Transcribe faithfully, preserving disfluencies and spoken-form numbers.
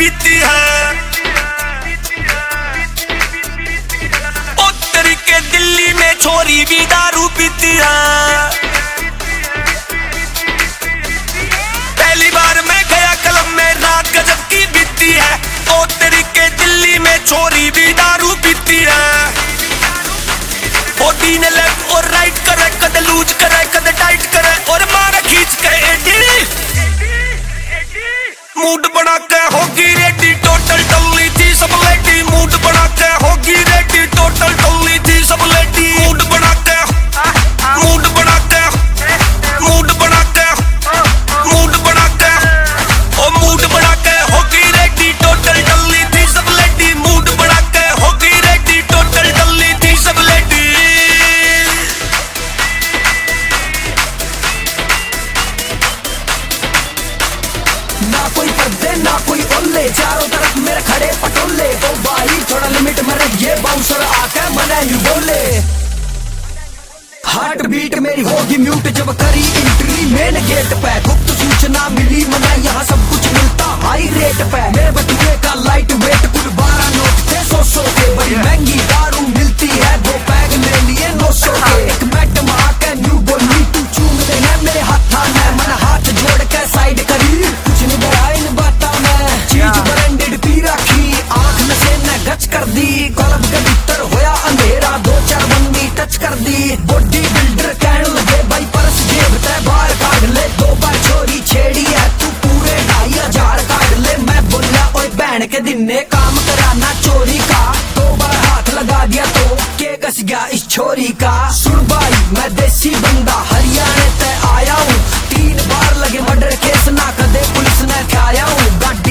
पीती है। ओ तेरी के दिल्ली में छोरी भी दारू पीती है। पहली बार मैं गया क्लब में रात गजब की बीती है। ओ तेरी के दिल्ली में छोरी भी दारू पीती है। ओ तीन लेफ्ट और राइट करे, कद लूज करे कद टाइट करे और मार खींच के एडी मूड बना के होगी रेडी। टोटल टल्ली थी सब लेडी, मूड बना के होगी रेडी। टोटल टल्ली थी सब लेडी, मूड बना के मूड बना के मूड बना के मूड बना के ओ मूड बना के होगी रेडी। टोटल टल्ली थी सब लेडी, मूड बना के होगी रेडी। टोटल टल्ली थी सब लेडी। ना कोई पर्दे ना कोई ओले, चारों तरफ मेरे खड़े पटोले। ओ भाई थोड़ा लिमिट मरे, ये बाउंसर आकर मना ही बोले। हार्ट बीट मेरी होगी म्यूट जब करी एंट्री मेन गेट पे। गुप्त सूचना मिली मना यहाँ सब कुछ मिलता हाई रेट पे। मेरे बटुए का लाइट वेट कुल बारह नोट थे सौ सौ के। बड़ी महंगी दारू मिलती है, दो पैग ले लिए नौ सौ के। एक मैडम आके न्यू बोली तू चूम देना मेरे हाथा में। मन हाथ जोड़ के साइड करी, कुछ नहीं बड़ा इन बाता में। चीज ब्रांडेड पी रखी, आंख में से न गच कर दी। क्लब के भीतर होया अंधेरा, दो चार बंदी टच कर दी। बॉडी बिल्डर कहने लगे भाई परस जेब ते बाहर काट ले। दो बार छोरी छेड़ी है तू पूरे ढाई हजार काट ले। मैं बोला ओए बहन के दिन ने काम कराना चोरी का। दो बार हाथ लगा दिया तो के कस गया इस छोरी का। सुन भाई मैं देसी बंदा हरियाणा ते आया हूँ। तीन बार लगे मर्डर केस ना कदे पुलिस ने खाया हूँ। गाड़ी